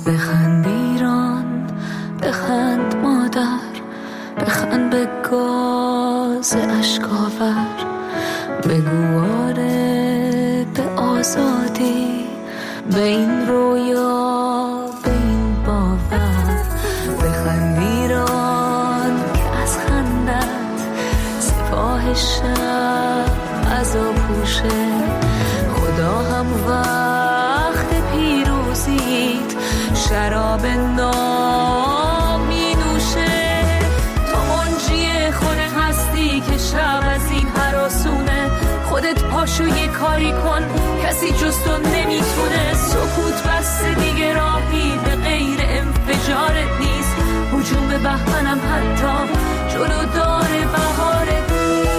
بخند ایران، بخند مادر، بخند به گاز اشکاور، بگو آره به آزادی، به این رویا، به این باور. بخند ایران که از خندت سپاه شب عزا پوشه، خدا هم وقت پیروزیت شراب نام می نوشه. تو منجی خود هستی که شب از این هراسونه، خودت پاشو یه کاری کن، کسی جز تو نمیتونه. سکوت بس دیگه راهی به غیر انفجارت نیست، هجوم به بهمنم حتی جلو داره بهارت.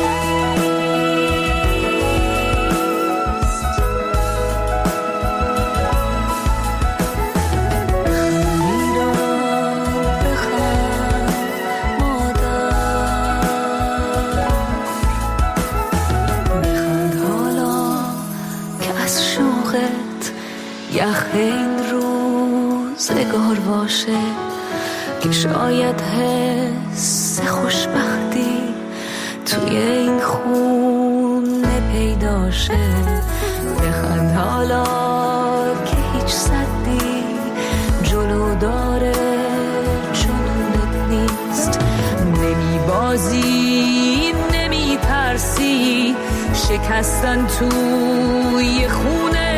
یخ این روزگار باشه که شاید حس خوشبختی توی این خونه پیدا شه. بخند حالا که هیچ صدی جلو داره جنونت نیست، نمی بازی نمی ترسی، شکستن توی خونه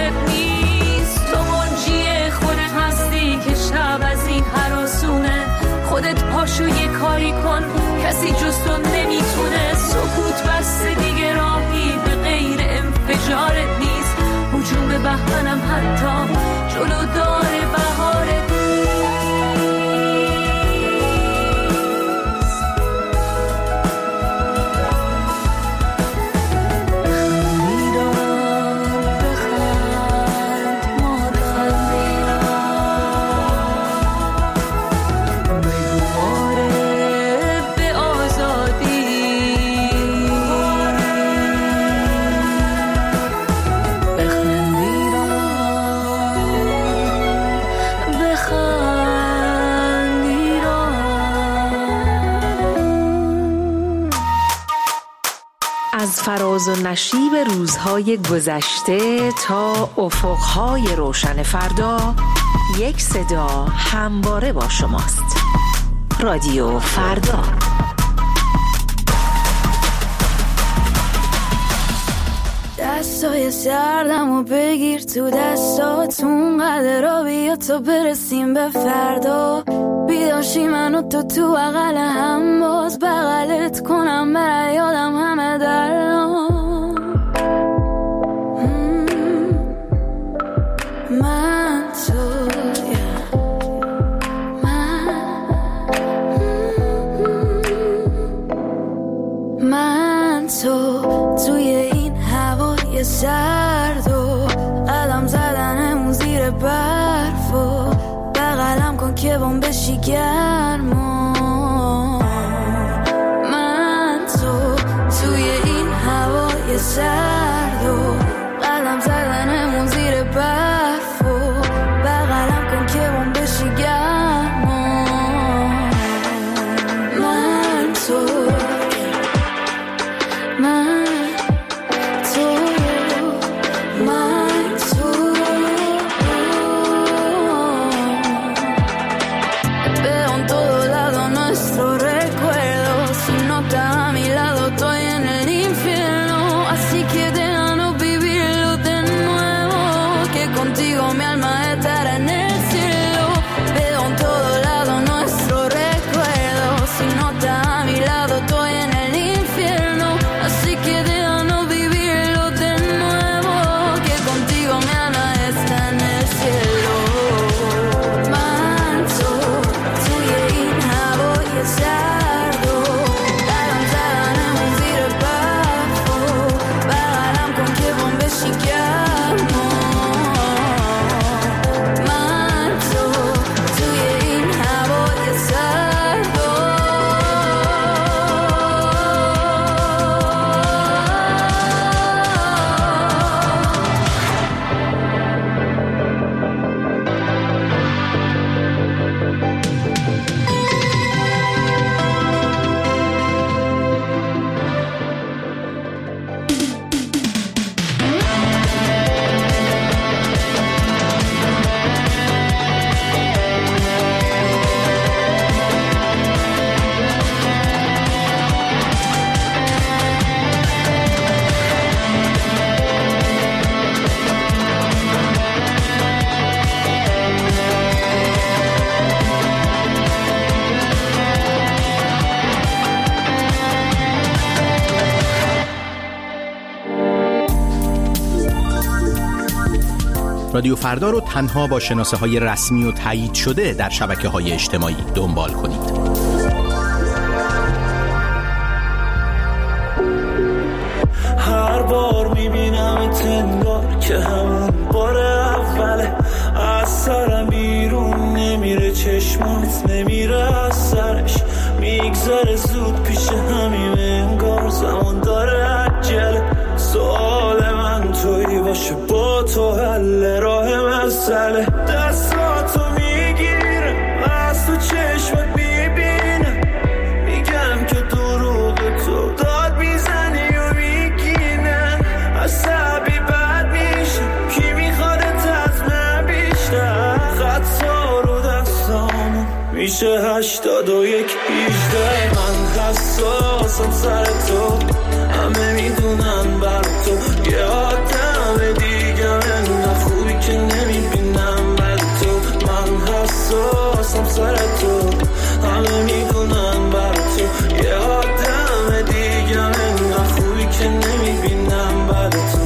که شب از این هراسونه. خودت پاشو یه کاری کن، کسی جز تو نمیتونه. سکوت بس دیگه راهی به غیر انفجارت نیست، هجوم به بهمنم حتی جلو داره بهارت. از فراز و نشیب روزهای گذشته تا افقهای روشن فردا، یک صدا همواره با شماست. رادیو فردا. دستای سردمو بگیر تو دستاتون، قدر را بیا تا برسیم به فردا. بیداشی منو تو بغل هم، باز بغلت کنم بره یادم همه درام. من تو من تو توی این هوای سرد و قدم زدنمون زیر برف و بغلم کن که بام بشی گرما. من تو توی این هوای سرد و قدم زدنمون زیر برف و بغلم کن که بام بشی گرما. من تو به اون رادیو فردا رو تنها با شناسه‌های رسمی و تایید شده در شبکه‌های اجتماعی دنبال کنید. هر بار میبینم تنگار که همون بار اوله، از سرم بیرون نمیره، چشمات نمیره از سرش، میگذره زود پیش همیم، انگار زمان داره عجله. سوال من توی باشه با تو حل راه مسئله، دستاتو میگیرم از تو چشمت میبینم، میگم که دروغ تو داد میزنی و میگینن، عصبی بد میشه کی میخوادت از من بیشتر، خطا رو دستامون میشه 81 18. من حساسم سر تو، همه میدونن بر تو یه آدم دیگه، انقدر خوبی که نمیبینم بر تو. من حساسم سر تو، همه میدونن بر تو یه آدم دیگه، انقدر خوبی که نمیبینم بر تو.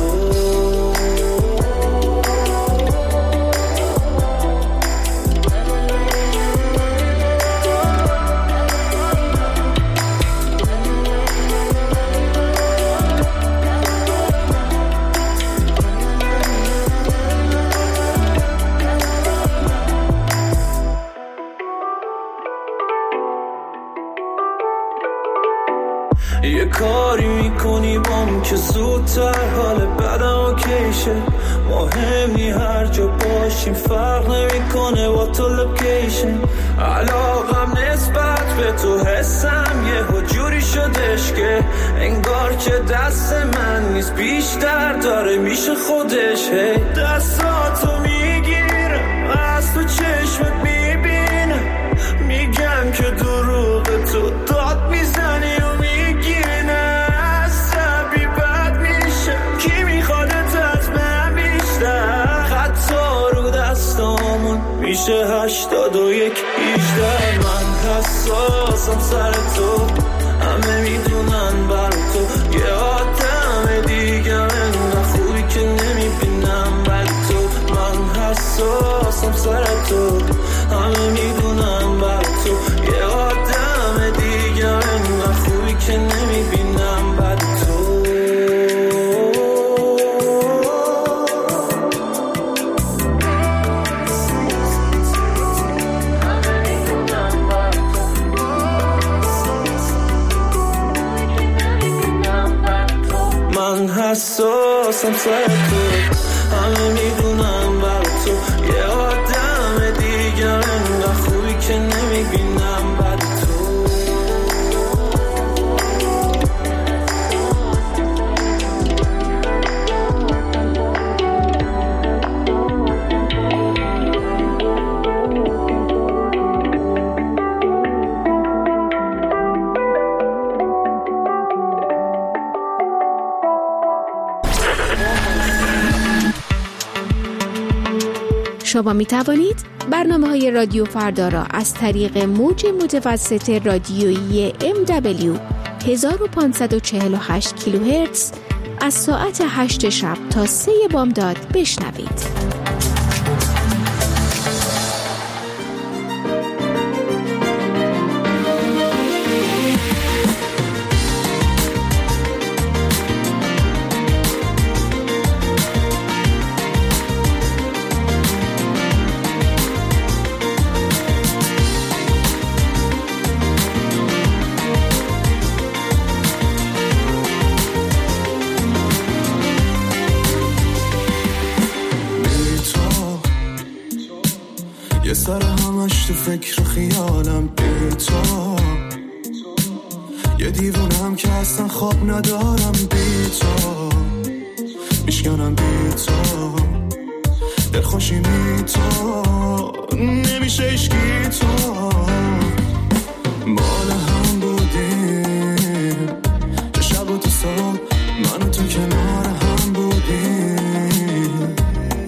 یه کاری میکنی بام که زودتر حال بدم اوکیشه، مهم نی هر جا باشیم فرق نمیکنه با تو لوکیشن، علاقم نسبت به تو حسم یه جوری شدش که انگار که دست من نیست، بیشتر داره میشه خودش. دستاتو میگیرم از تو چشمت میبینم، میگم که دروغ تو داد میزنی و میگینه، عصبی بد میشه کی میخوادت از من بیشتر، خطا رو دستامون میشه 81 18. من حساسم سر تو، همه میدونن بر تو یه آدم دیگه، انقدر خوبی که نمیبینم بر تو. من حساسم سر تو، همه میدونن بر تو یه آدم دیگه، انقدر خوبی که نمیبینم بر تو. من حساسم سر تو، همه میدونم بر تو یه آدم دیگه، انقدر خوبی که نمیبینم بر تو. شما می توانید برنامه‌های رادیو فردا را از طریق موج متوسط رادیویی MW 1548 کیلوهرتز از ساعت 8 شب تا 3 بامداد بشنوید. سر همش تو فکر خیالم بی تو، یه دیوونم که اصلا خواب ندارم بی تو، میشکنم بی تو، دلخوشی می تو، نمیشه اشکی تو، مال هم بودیم چه شب و تو صبح من و تو کنار هم بودیم،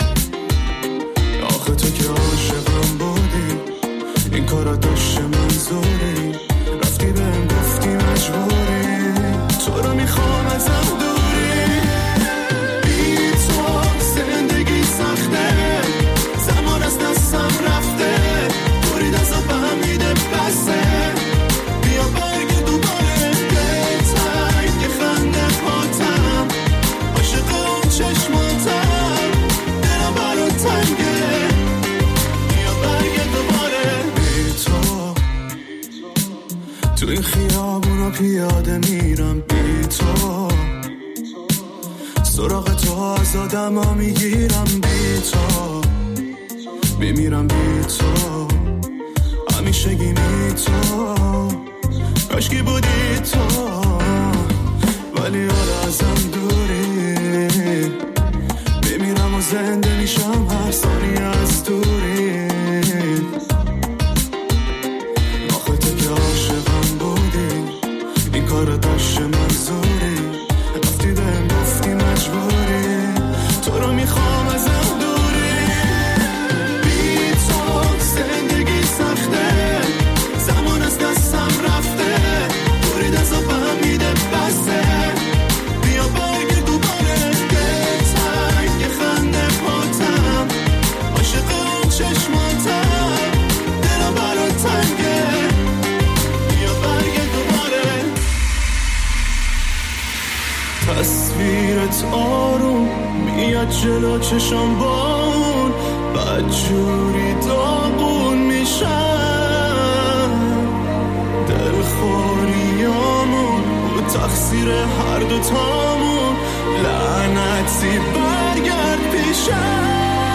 آخه تو که عاشقم بودی این کارا داشته منظوری، رفتی بهم گفتی مجبوری تو رو میخوام ازم دوری، بی تو زندگی سخته تو این خیابونا پیاده میرم بی تو، سراغ تو از آدما میگیرم بی تو، میمیرم بی تو، همیشه گیمی تو، کاشکی بودی تو، ولی حالا ازم دوری، میمیرم و زنده میشم هر ثانیه از دوری. آخه تو که عاشقم بودی، این کار داشت منظوری، رفتی بهم گفتی مجبوری، تو رو میخوام ازم دوری. بی تو زندگی سخته، زمان از دستم رفته، دوری دستم فهمیده بسته، بیا برگرد دوباره به تنگ خنده پاتم، عاشق اون چشماتم، دلم برات تنگه، بیا برگرد دوباره. تصویرت آروم میاد جلو چشم بان، بدجوری داغون میشم، دلخوریامون و تقصیر هر دوتامون، لعنتی برگرد پیشم.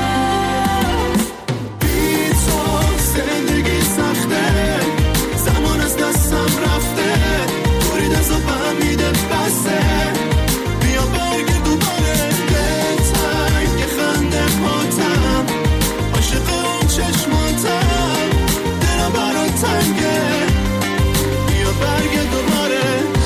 بی تو زندگی سخته، زمان از دستم رفته، دوری دستم فهمیده بسته، بیا برگرد دوباره به تنگ خنده پاتم، عاشق اون چشماتم، دلم برات تنگه، بیا برگرد دوباره.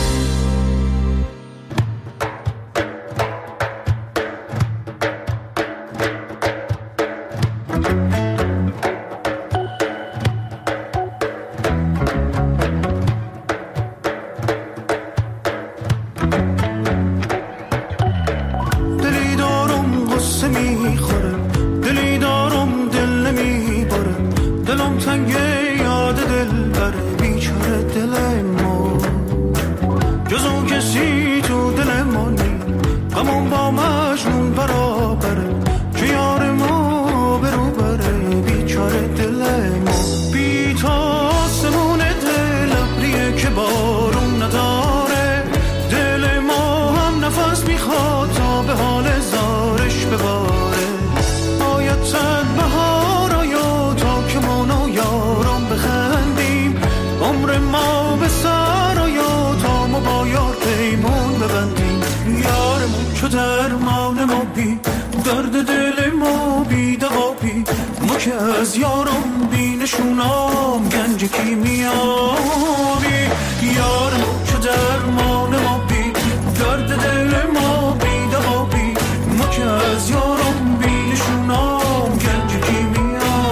دلی دارم غصه میخوره، دلی دارم دل نمیباره، دلم تنگه یاد دل بره، بیچاره دل ما، جزو کسی تو دل ما نی، غمون با مجنون برابره، که یار ما برو بره، بیچاره دل ما. بی تو آسمون دل ابریه که بارون نداره، دل ما هم نفس میخواد تا به حال زارش بباره، باید صد بهار آیا تا که ما و یارم بخندیم، عمر ما به سر آیا تا ما با یار پیمون ببندیم، یارمون چو درمان ما بی درد دل ما بی دوا بی، ما که از یارم بی نشونام گنج کیمیابی، یارمون چو درمان ما بی درد دل ما بی دوا بی، ما که از یارم بی نشونام گنج کیمیابی.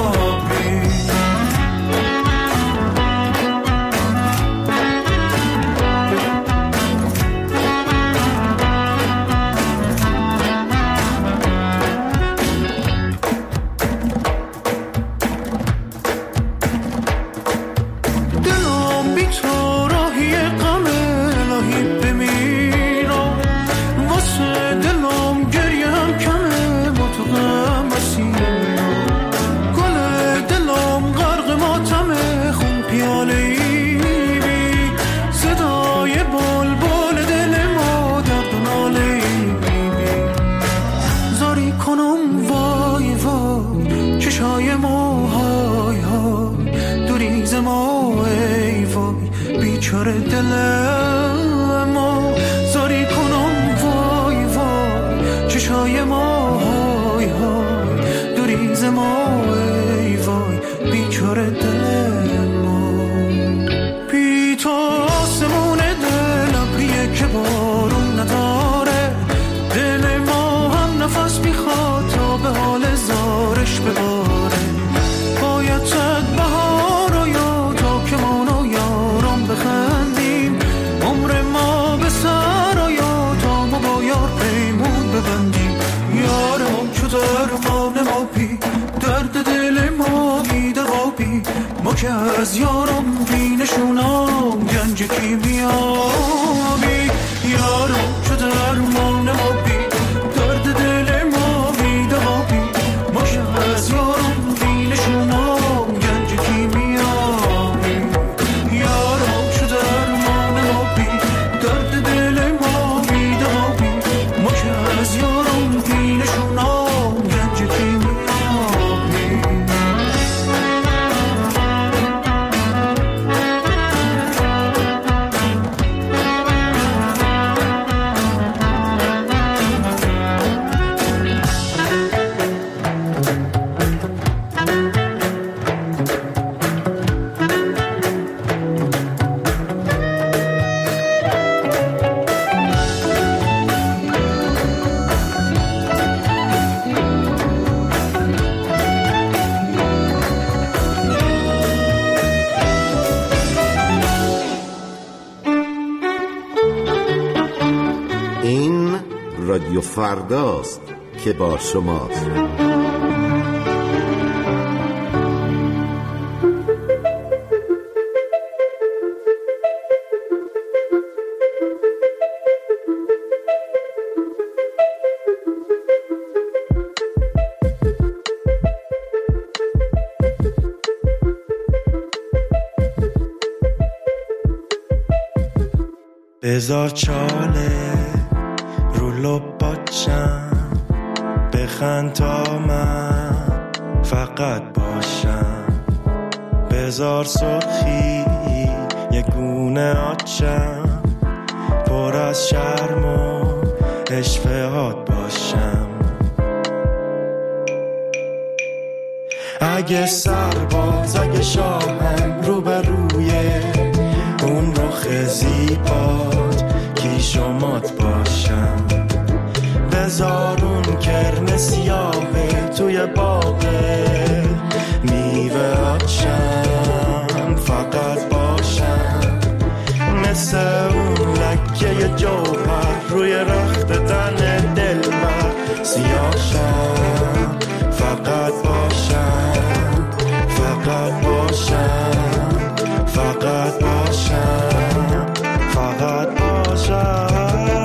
دلم بی تو راهی غم الهی بمیرم، واسه دلم گریه هم کمه با تو غم بسیرم، گل دلم غرق ماتمه خون پیاله ای بی، صدای بلبل دل ما درد و ناله ای بی، زاری کنم وای وای چشای ما های های، دوریز ما ای وای بیچاره دل ما، زاری کنم وای وای چشای ما های های، دوریز ما ای وای بیچاره دل ما. بی تو آسمون دل ابریه که بارون نداره، دل ما هم نفس میخواد تا به حال زارش بباره، باید صد بهار آیا تا که ما و یارم بخندیم، عمر ما به سر آیا تا ما با یار پیمون ببندیم، یارم چو درمان ما بی درد دل ما بی دوا بی، ما که از یارم بی نشونام گنج کیمیابی، یارم چو درمان ما بی درد دل ما بی دوا بی، ما که از یارم بی نشونام گنج کیمیابی، یارم چو رادیو فرداست که با شماست. بذار چاله رو لباچم، بخند تا من فقط باشم. بذار سرخی یه گونه آچم، پر از شرم و اشفهات باشم. اگه سرباز اگه شاهم رو به روی اون رخ زیبات کیشومات باشم. بذار اون کرم سیاهه توی باغه میوه آچم فقط باشم. مثل اون لکه جوهر روی رخت تن دلبر سیاهشم فقط باشم. فقط باشم. فقط باشم. فقط باشم.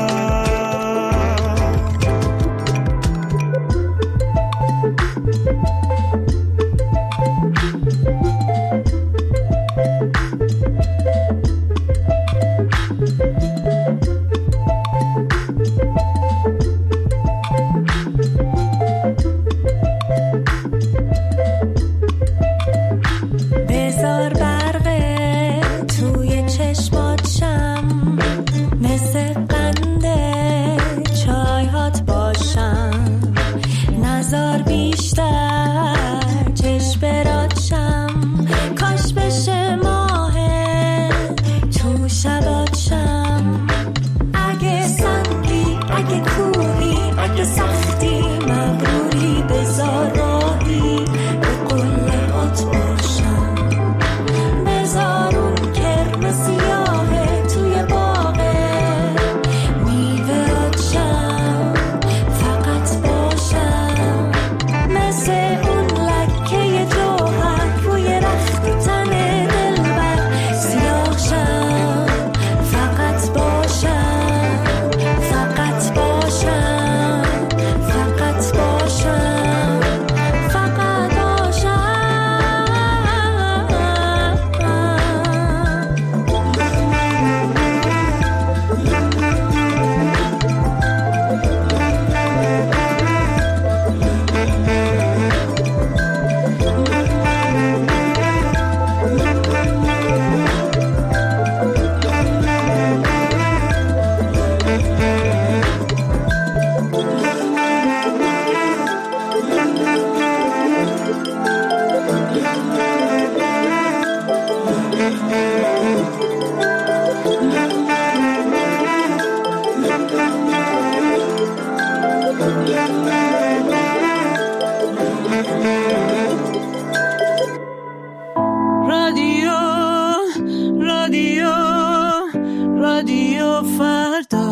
رادیو فردا.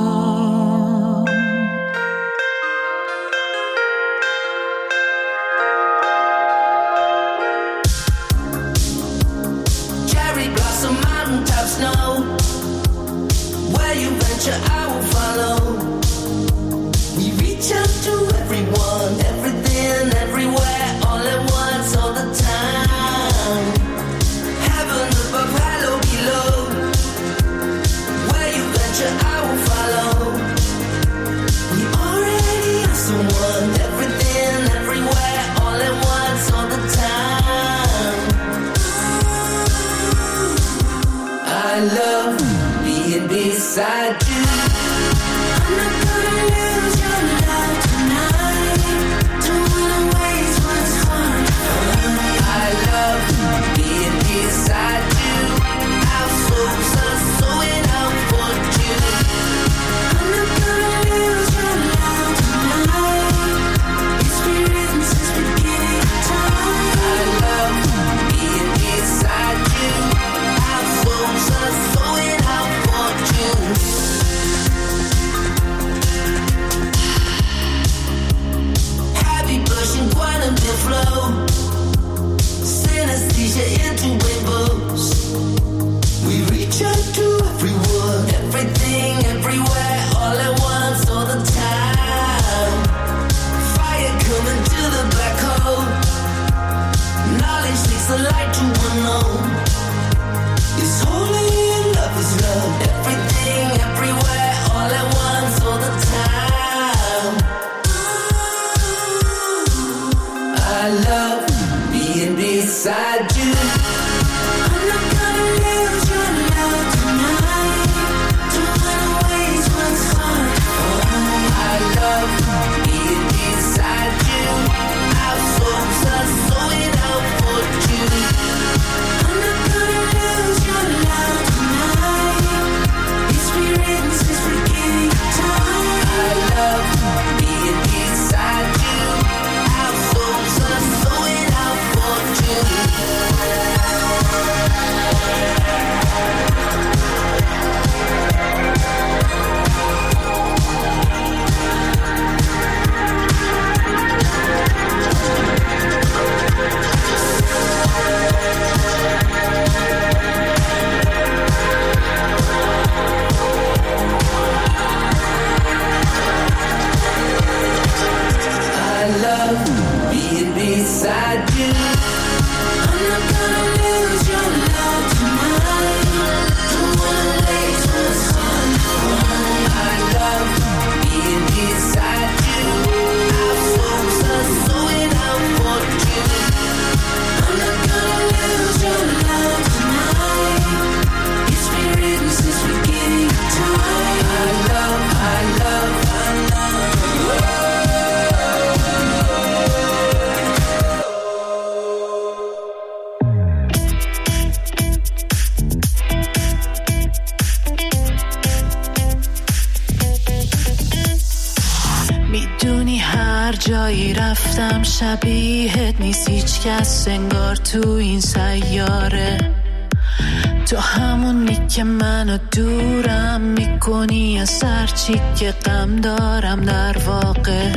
Cherry blossom, mountaintop snow. Where you venture, I will follow. We reach out to everyone, everything, everywhere, all at once, all the time. Heaven above, hello below. Where you venture, I will follow. We already are someone, everything, everywhere, all at once, all the time. I love being beside you. you into rainbows. We reach out to everyone, everything, everywhere, all at once, all the time. Fire coming to the black hole. Knowledge leads the light to unknown. It's holy and love is love. Everything, everywhere, all at once, all the time. I love being beside you. I'm not gonna lose your love tonight. Don't wanna waste what's fun. I love being beside you. Our souls are sewing out for you. I'm not gonna lose your love tonight. It's been written since beginning of time. I love being beside you. Our souls are sewing out for you. I love being beside you. I'm not gonna lose your love tonight. Don't wanna waste what's fun. I love being beside you. Our souls are sewing out for you. I'm not gonna lose your love tonight. It's been written since beginning of time. I love, I love, I love. میدونی هر جایی رفتم شبیهت نیست هیچ کس انگار تو این سیاره. تو همونی که منو دورم میکنی از هرچی که غم دارم در واقع.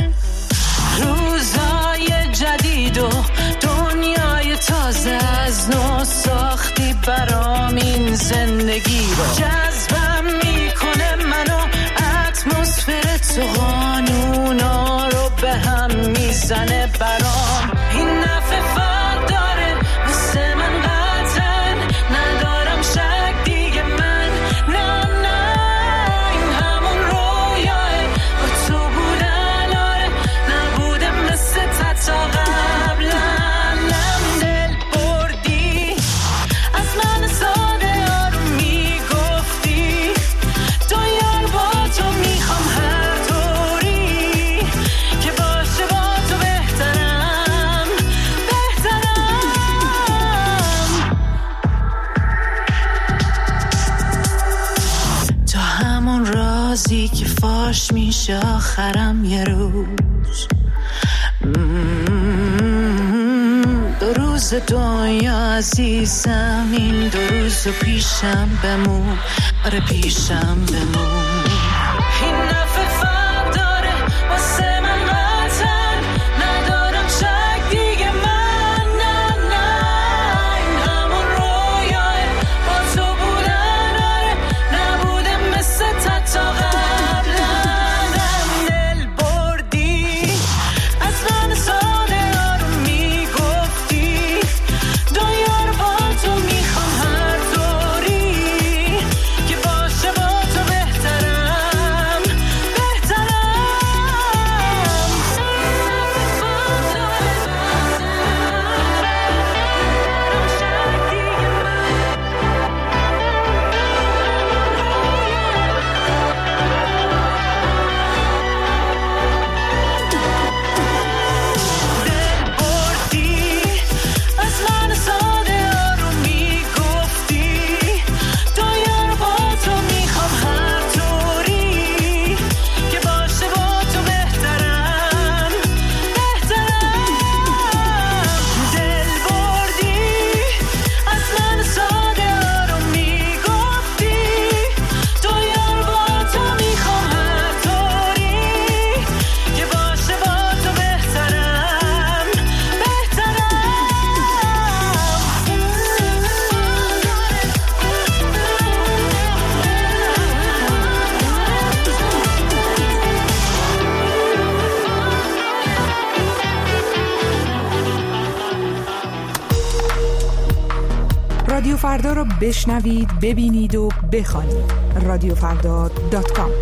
روزای جدید و دنیای تازه از نو ساختی برام این زندگی رو. جذبم میکنه منو اتمسفر تو، قانونا رو به هم میزنه برام. این نفع فرق داره مثل من قطعا ندارم شک دیگه من. نه نه این همون رویاه با تو بودن، آره نبوده مثل تا قبلا. نم دل بردی از من ساده آروم میگفتی دنیا با تو میخوام هر طوری که باشه با تو بهترم بهترم. تو همون رازی که فاش میشه آخرم یه روز. دو روز دنیا عزیزم، این دو روز پیشم بمون، آره پیشم بمون. این نفع فرق داره واسه من قطعا ندارم شک دیگه من. نه نه این همون رویاه با تو بودن، آره نبوده مثل تا قبلا. نم دل بردی از من ساده آروم میگفتی دنیا رو با تو میخوام هر طوری که باشه با تو بهترم رادیو فردا رو بشنوید، ببینید و بخوانید. radiofrda.com.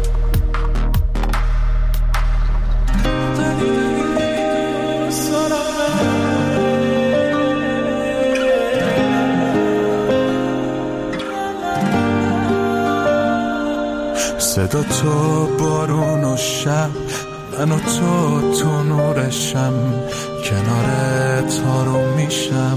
صدا تو بارون و شب، من و تو نورشم، کنار تارو میشم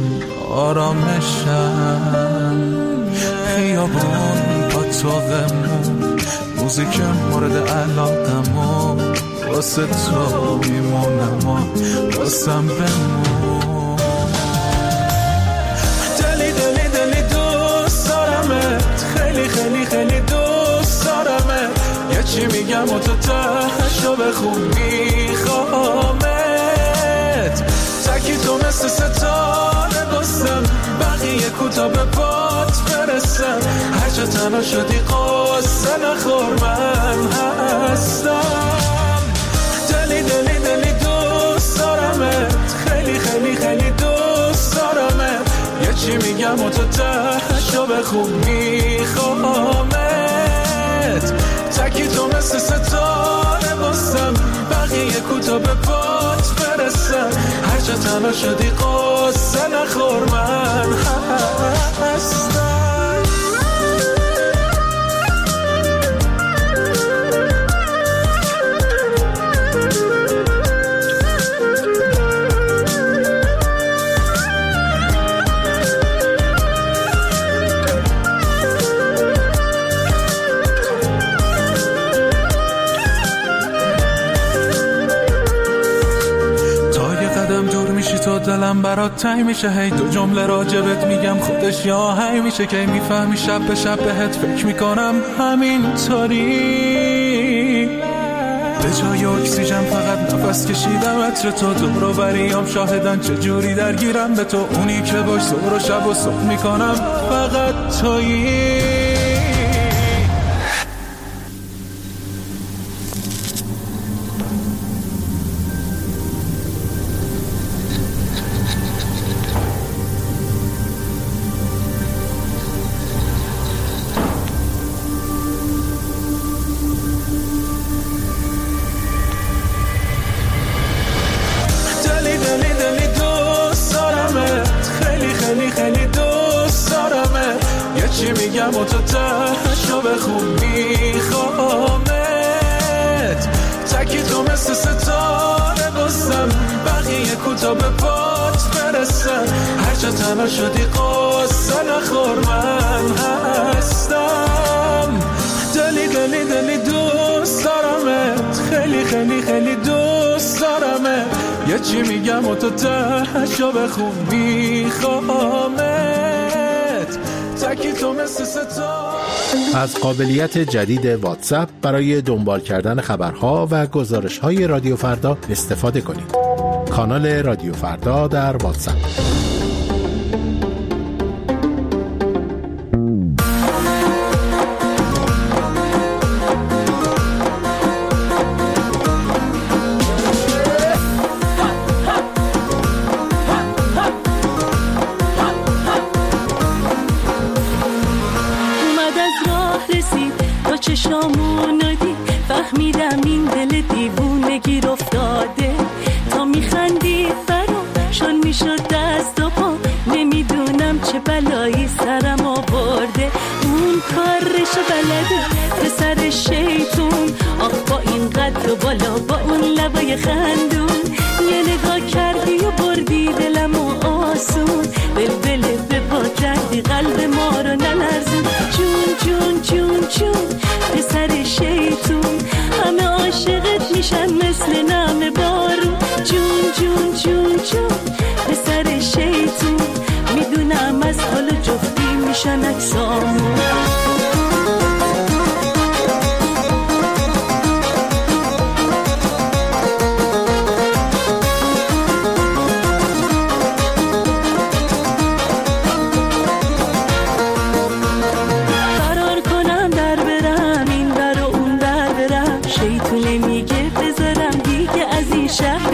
آرامشم. خیابون اتاقمون موزیک مورد علاقمون، واسه تو میمونم و واسم بمون. دلی دلی دلی دوست دارمت، خیلی خیلی خیلی دوست دارمت. یه چی میگم و تو تهشو بخون میخوامت. تکی تو مثل ستاره بستم، بقیه کوتا به بات برسم. هر جا تنها شدی قصه نخور من هستم. دلی دلی دلی دوست دارمت، خیلی خیلی خیلی دوست دارمت. یه چی میگم و تو تهشو بخون میخوامت. تکی تو مثل ستاره بستم، بقیه کوتا به بات برسم. هر جا تنها شدی قصه نخور من هستم. تو دلم برات تنگ میشه، هی دو جمله راجبت میگم خودش یا هی میشه که میفهمی شب به شب بهت فکر میکنم همینطوری. به جای اکسیژن فقط نفس کشیدم عطر تو، دور و بریام شاهدن چجوری درگیرم به تو. اونی که باش ظهر و شب و صبح میکنم فقط تویی. میگم و تو تهشو بخون میخوامت. تکی تو مثل ستاره بستم، بقیه کوتا به بات برسم. هر جا تنها شدی قصه نخور من هستم. دلی دلی دلی دوست دارمت، خیلی خیلی خیلی دوست دارمت. یه چی میگم و تو تهشو بخون میخوامت. از قابلیت جدید واتساپ برای دنبال کردن خبرها و گزارش‌های رادیو فردا استفاده کنید. کانال رادیو فردا در واتساپ. فهمیدم این دل دیوونه گیر افتاده. تا میخندی فرامشون میشد دست و پا، نمیدونم چه بلایی سرم آورده. اون کارش بلده پسر شیطون، آخ با این قد و بالا با اون لبای خندون. یه نگاه کردی و بردی دلم و آسون، بلبل به پا کردی قلب ما رو نلرزون. جون جون جون جون پسر شیطون، همه عاشقت میشن مثل نم بارون. جون جون جون جون پسر شیطون، میدونم از حال جفتی میشن اکسامون.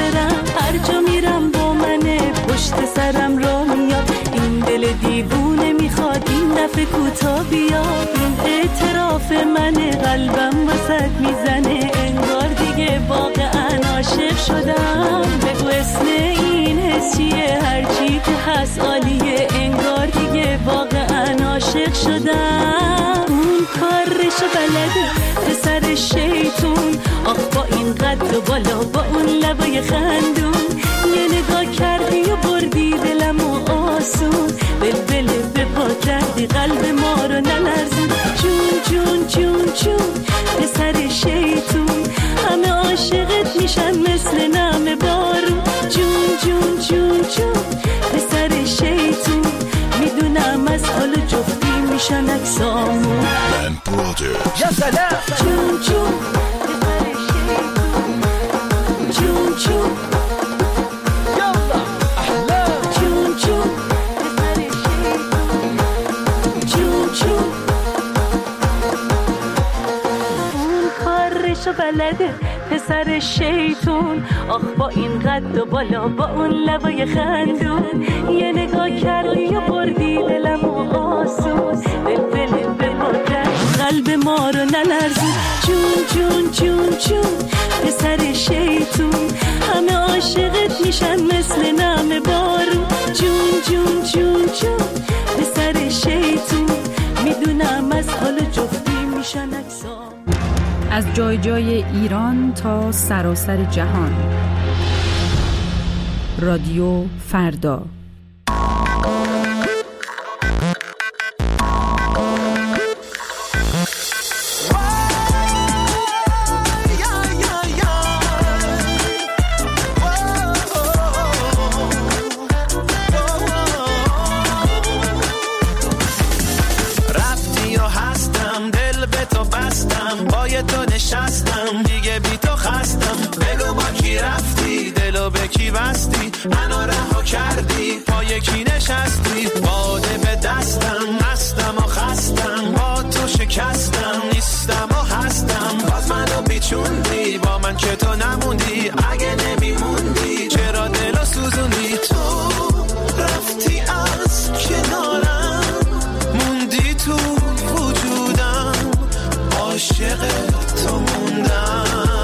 هر جا میرم با منه، پشت سرم را میاد این دل دیوونه نمیخواد این دفعه کوتا بیاد. این اعتراف منه، قلبم وسط میزنه، انگار دیگه واقعا عاشق شدم. بگو اسم این حس چیه؟ هرچی که هست عالیه، انگار دیگه واقعا عاشق شدم. اون کارشو بلده پسر شیطون، آخ با این قد و بالا، با اون لبای خندون، یه نگاه کردی و بردی دلمو آسون. بلبل به پا کردی قلب ما رو نلرزون. جون جون جون جون پسر شیطون، همه عاشقت میشن مثل نم بارون. جون جون جون جون پسر شیطون، میدونم از حال جفتی میشن اکسامون. یا سلام جون جون پسر شیطون، جون جون یالا احلا، جون جون پسر شیطون، جون جون. اون کارشو بلده پسر شیطون، آخ با این قد و بالا، با اون لبای خندون، یه نگاه کردی و بردی دلمو آسون. بلبل به ما کرد قلب ما رو نلرزون. جون جون جون جون پسر شیطون، همه عاشقت میشن مثل نم بارون. جون جون جون جون پسر شیطون، میدونم از حال جفتی میشن اکسام. از جای جای ایران تا سراسر جهان، رادیو فردا. دیگه بی تو خستم، بگو با کی رفتی، دلو به کی بستی، منو رها کردی، پای کی نشستی. باده به دستم، مستم و خستم، با تو شکستم، نیستم و هستم. باز منو بیچوندی، با من که تو نموندی، اگه نمیموندی چرا دلو سوزوندی. تو رفتی از کنارم، موندی تو وجودم، عاشق تو موندم.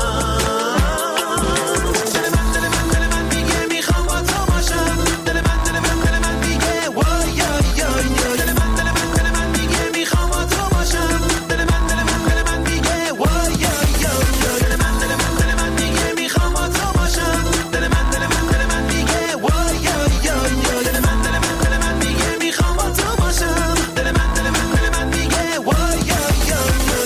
دل من میگه میخوام با تو باشم، دل من میگه وای یا یا. دل من میگه میخوام با تو باشم، دل من میگه وای یا یا. دل من میگه میخوام با تو باشم، دل من میگه وای یا یا. دل من میگه میخوام با تو باشم، دل من میگه وای یا یا.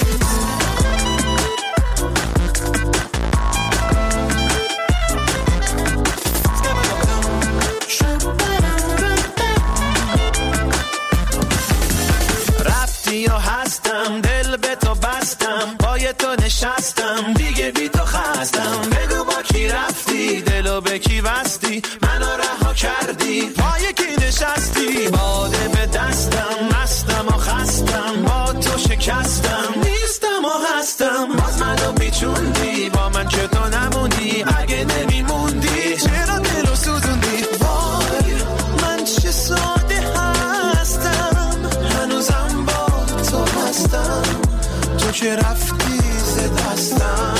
رفتی و هستم، دل به تو بستم، پای تو نشستم، دیگه بی تو خستم. بگو با کی رفتی، دلو به کی بستی، منو رها کردی، پای کی نشستی. باده به دستم، مستم و خستم، با تو شکستم، نیستم و هستم. باز منو بیچوندی، با من که تو نموندی، اگه نمیموندی چرا دلو سوزوندی. وای من چه ساده هستم، هنوزم با تو هستم، تو که رفتی ز دستم.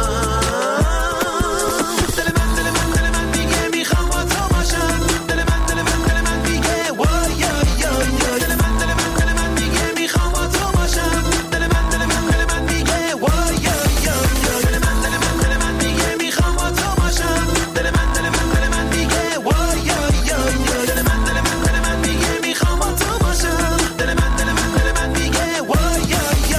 دل من میگه میخوام با تو باشم، دل من میگه وای یا یا. دل من میگه میخوام با تو باشم، دل من میگه وای یا یا. دل من میگه میخوام با تو باشم، دل من میگه وای یا یا. دل من میگه میخوام با تو باشم، دل من میگه وای یا یا.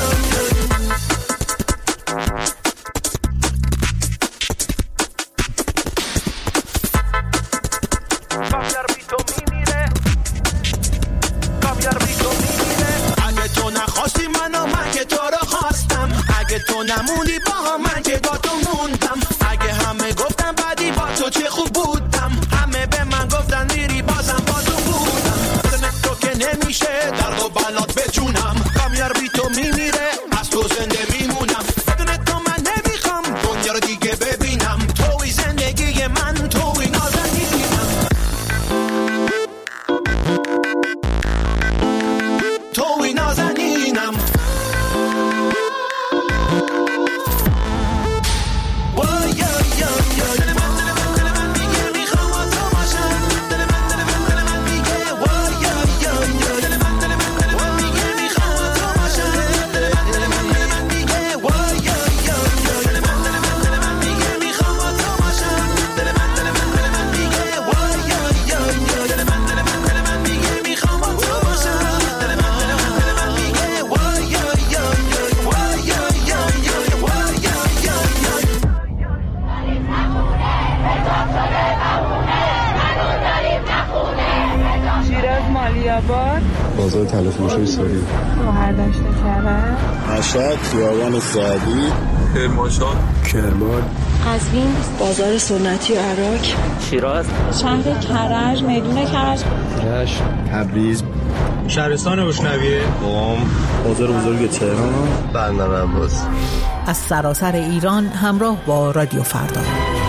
اگه تو نخواستی منو، من که تو رو خواستم، اگه تو نموندی با من که با تو موندم. اگه همه گفتم بعدی با تو چه خوب بودم، همه به من گفتن میری بازم با تو بودم. بدون تو که نمیشه درد و بلات به جونم، کامیار بی تو میمیره، از تو زنده میمونم. بدون تو من نمیخوام دنیا رو دیگه ببینم، توی زندگی من، توی نازنینم. بازار طلا فروشی ساری، شهردشت کرد، مشهد، خیابان سعدی، کرمانشاه، کرمان، قزوین، بازار سنتی عراق، شیراز، شهر کرج، میدون کرج، رشت، تبریز، شهرستان روشنویه، قم، بازار بزرگ تهران، بندر عباس. از سراسر ایران همراه با رادیو فردا.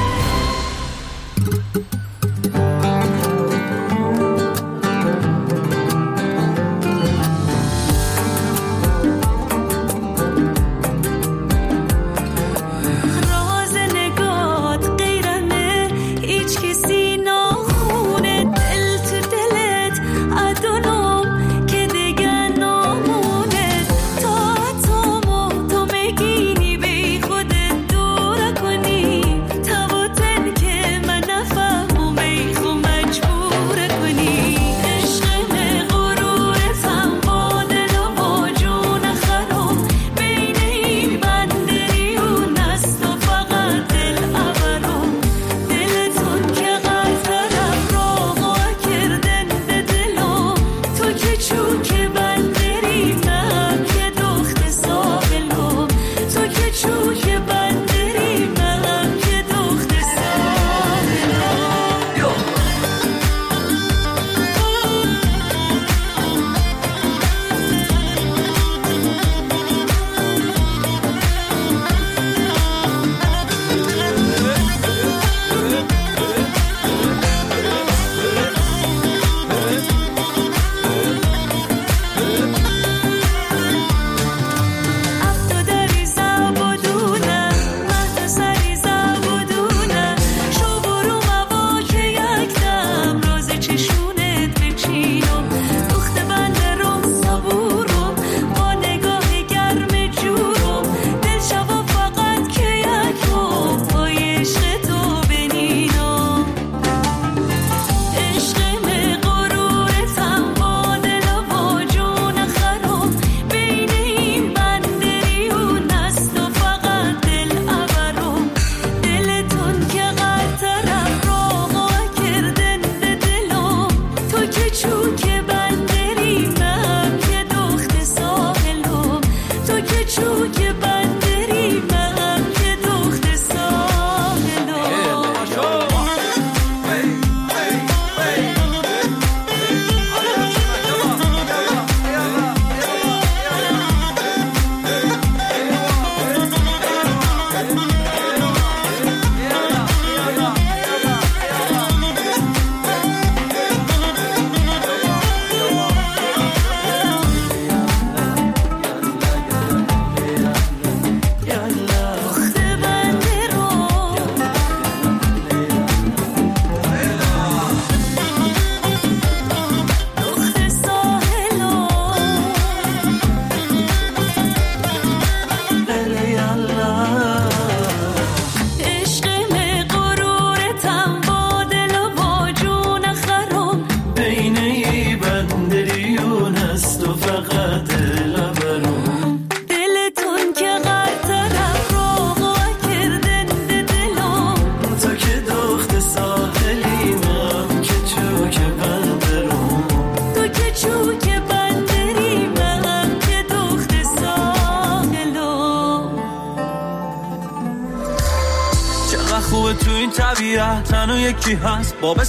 تنها یکی هست باب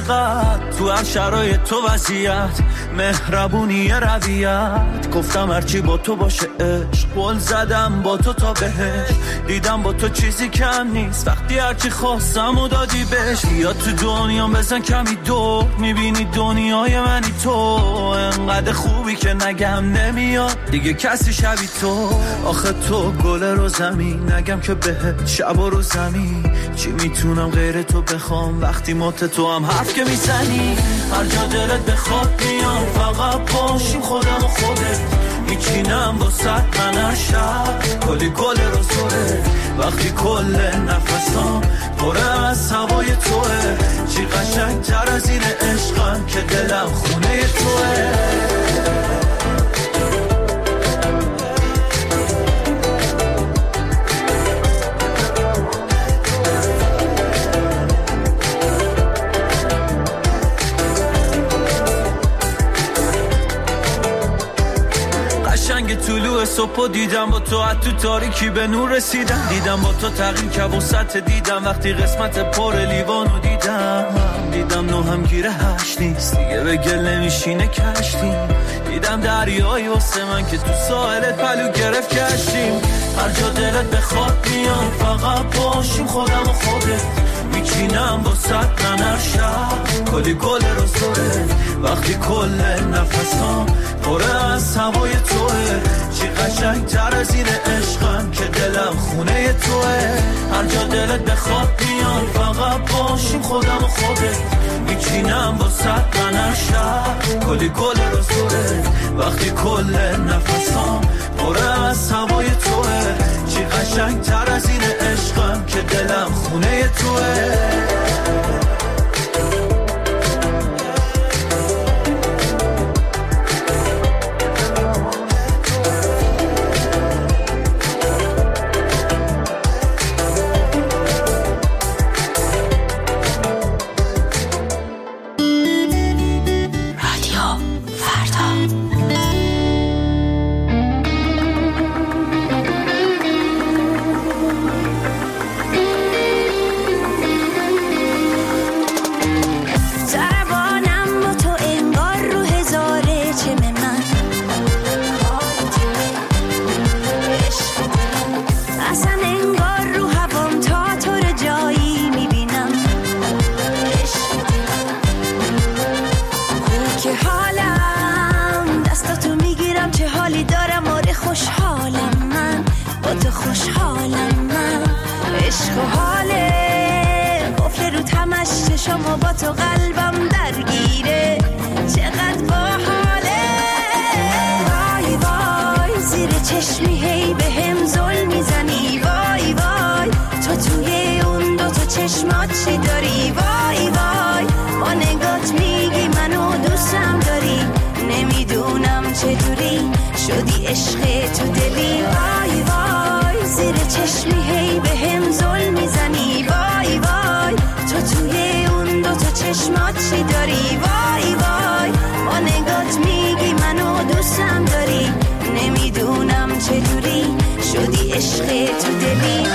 سلیقت تو هر شرایط تو وضعیت مهربونی رویت گفتم هرچی با تو باشه عشق قول زدم با تو تا بهش دیدم با تو چیزی کم نیست وقتی هرچی خواستم و دادی بهش یا تو دنیا بزن کمی دور میبینی دنیای منی تو انقدر خوبی که نگم نمیاد دیگه کسی شبی تو آخه تو گل رو زمین نگم که بهت شب و رو زمین چی میتونم غیر تو بخوام وقتی مات تو هم حرف که میزنی هر جا دلت بخواد میام فقط باشیم خودم و خودت میچینم با ست من شب کلی گل رو زوره وقتی کل نفسام پره از هوای توه چی قشنگ تر از این عشقم که دلم خونه توه قشنگ طلوع صبح دیدم با تو، از تو تاریکی به نور رسیدم. دیدم با تو تغییر که وسط دیدم وقتی قسمت پر لیوانو دیدم نو هم گیره هشت نیست دیگه، به گل نمیشینه کشتی. دیدم دریایی واسه من که تو ساحلت پلو گرفت کشتیم. هر جا دلت بخواد میام فقط باشیم، خودم و خودت میچینم با صد ننر شب کلی گل رسوله. وقتی کل نفسام پره از هوای توه، چی قشنگ تر از این عشقم که دلم خونه توه. هر جا دلت بخواد میام فقط باشیم، خودم و خودت میچینم با صد ننر شب کلی گل رسوله. وقتی کل نفسام پره از هوای توه، چی قشنگ تر از این عشقم که دلم خونه توه. شما با تو قلبم درگیره، چقدر باحاله. وای وای زیر چشمی هی به هم زل میزنی، وای وای تو توی اون دوتا چشمات چی داری؟ وای وای با نگات میگی منو دوستم داری، نمیدونم چجوری شدی عشق تو دلی. وای وای زیر چشمی هی به هم زل میزنی، وای وای تو توی تو چشمات چی داری؟ وای وای با نگات میگی منو دوستم داری، نمیدونم چجوری شدی عشق تو دلی.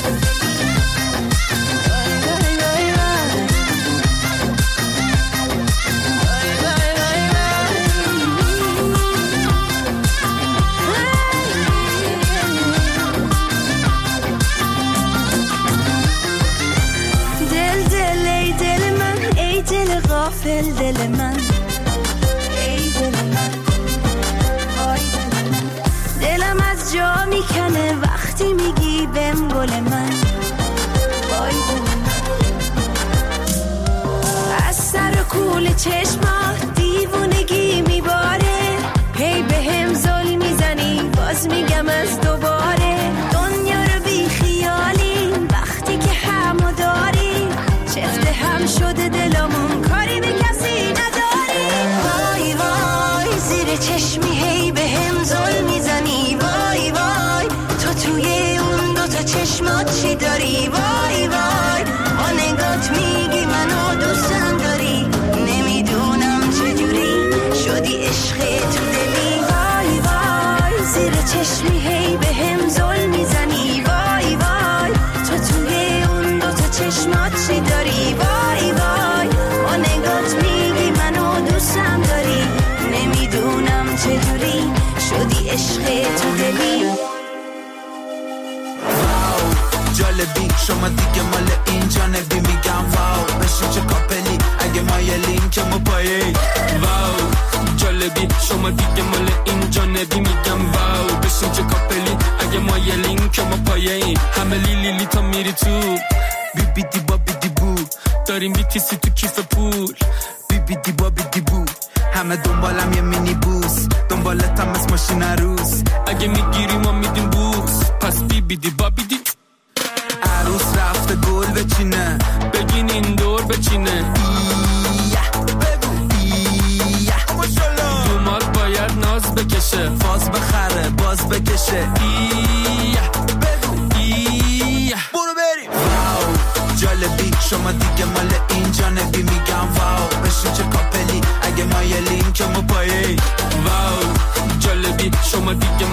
غافل دل من، ای دل من، آی دل من، دلم از جا میکنه وقتی میگی بهم گل من، آی دل من. از سر و کول چشمات دیوونگی میباره، هی بهم زل میزنی باز میگم از دوباره. دنیا رو بی خیالی وقتی که همو داری، چفت هم شده دلمون کاری به کسی نداری. وای وای زیر چشمی هی به هم زل میزنی، وای وای تو توی اون دوتا چشمات چی داری؟ وای وای با نگات میگی منو دوستم داری، نمیدونم چجوری شدی عشق تو دلی. وای وای زیر چشمی هی به هم زل میزنی، وای وای تو توی اون دوتا چشمات چی داری؟ وای وای با نگات میگی منو دوستم داری، نمیدونم چجوری شدی عشق تو دلی. واو جالبی شما دیگه مال این جانبی، میگم واو بشین چه کاپلی اگه مایلین که ما پایه. واو جالبی شما دیگه مال این جانبی، میگم واو بشین چه کاپلی اگه مایلین که ما پایه. همه لیلی تا میری تو بی دی با بی دی بو، داریم بیتیسی تو کیف پول. بی دی با بی دی بو، همه دنبالم یه مینی بوس، دنبالتم از ماشین عروس. اگه میگیری ما میدیم بوس، پس بی دی با بی دی. عروس رفته گل بچینه، بگین این دور بچینه. دومات باید ناز بکشه، فاز بخره باز بکشه. برو بریم. واو جالبی شما دیگه مال این جانبی، میگم واو بشین چه کاپلی اگه مایلین که ما پایه. واو جالبی شما دیگه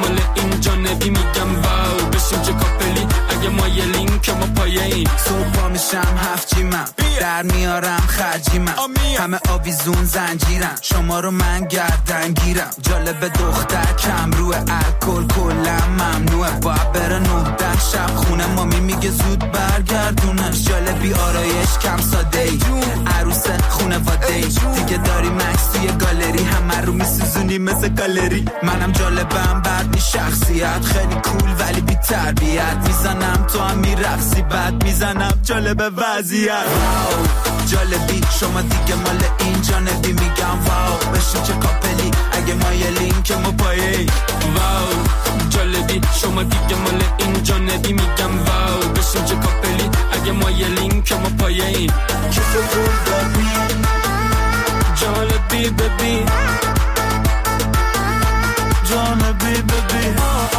باشم 7 جیمم در میارم خرجیمم همه آویزون زنجیرم شما رو من گردن گیرم جالب دختر کم روی الکل کلم ممنوعه باید بره 9-10 شب خونه مامی میگه زود برگردونش جالبی آرایش کم ساده ای عروس خونواده ای دیگه داری مکس توی گالری همه رو میسوزونی مثل گالری منم جالبم بعد می شخصیت خیلی کول ولی بی تربیت میزنم تو هم میرقصی بعد میزنم جالب وضعیت جالبی شما دیگه مال این جانبی میگم واو بشین چه کاپلی اگه مایلین که ما پایه واو جالبی شما دیگه مال این جانبی میگم واو بشین چه کاپلی اگه مایلین که ما پایه این که تو بردابی جالبی ببین جانبی ببین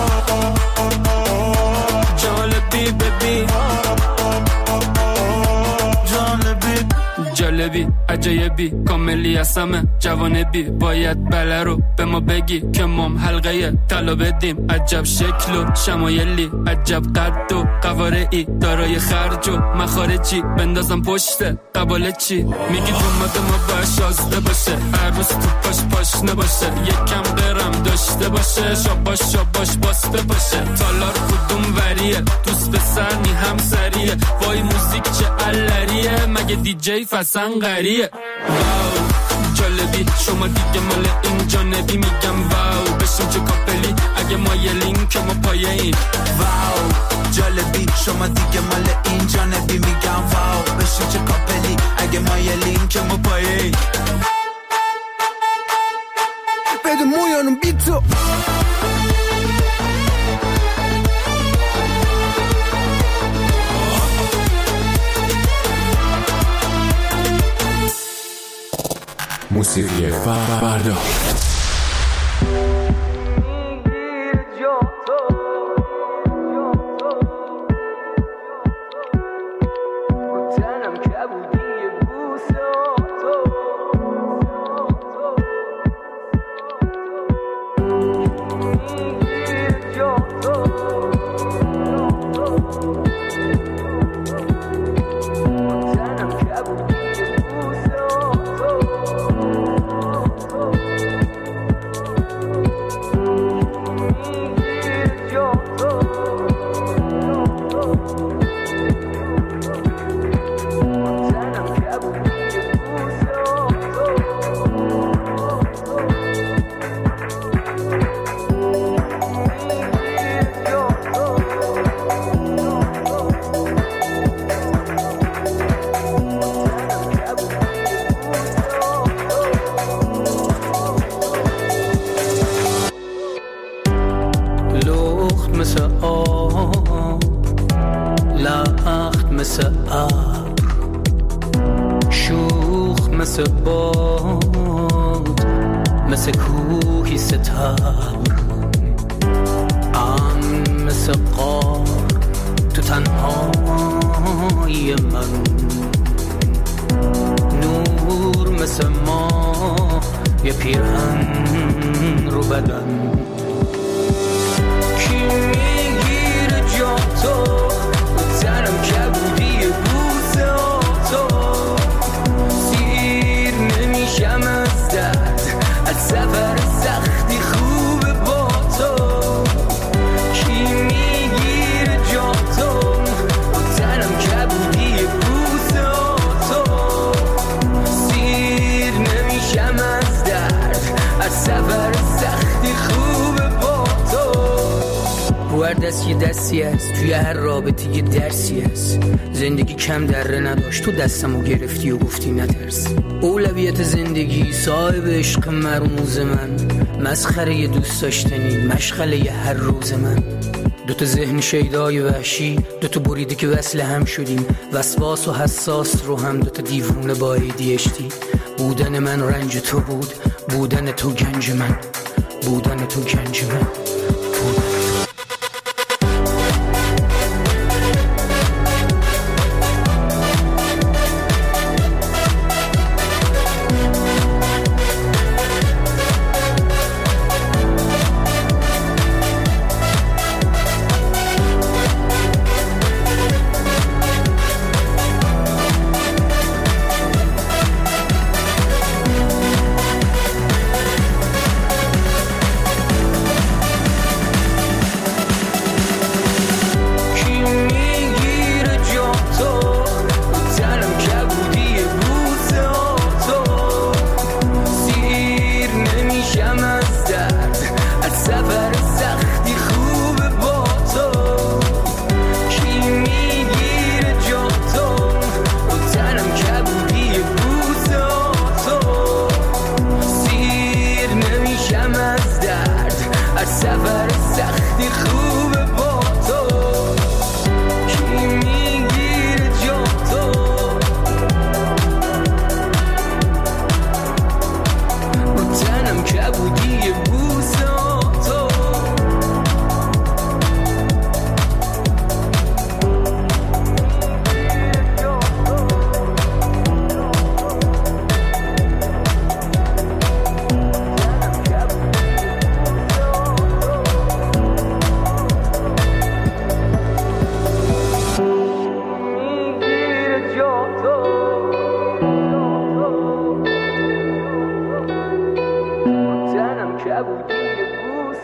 جالبی ببین جالبی عجایبی کاملی هستم جوانبی باید بله رو به ما بگی که مام حلقه طلا بدیم عجب شکل و شمایلی عجب قد و قوارعی دارای خرج و مخارجی بندازم پشت قباله چی میگی دومات ما باید شازده باشه عروس تو پاش نباشه یکم قرم داشته باشه شاباش باسته باشه تالار کدوم وریه دوست پسر نی همسریه وای موزیک چه علریه مگه دیجی فسن غریه واو جالبی شما دیگه مال این جانبی میگم واو بشین چه کاپلی اگه مایلین که ما پایه این واو جالبی شما دیگه مال این جانبی میگم واو بشین چه کاپلی اگه مایلین که ما پایه این بده مویانم بی تو موسیقی فردا توی هر رابطه یه درسی هست زندگی کم دره نداشت تو دستمو گرفتی و گفتی نترس اولویت زندگی صاحب عشق مرموز من مسخره دوست داشتنی مشغله هر روز من دوتا ذهن شیدای وحشی دوتا بریده که وصل هم شدیم وسواس و حساس رو هم دوتا دیوونه با ADHD بودن من رنج تو بود بودن تو گنج من بودن تو گنج من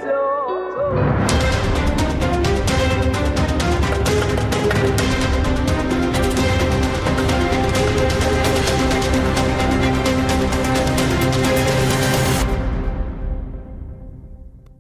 تو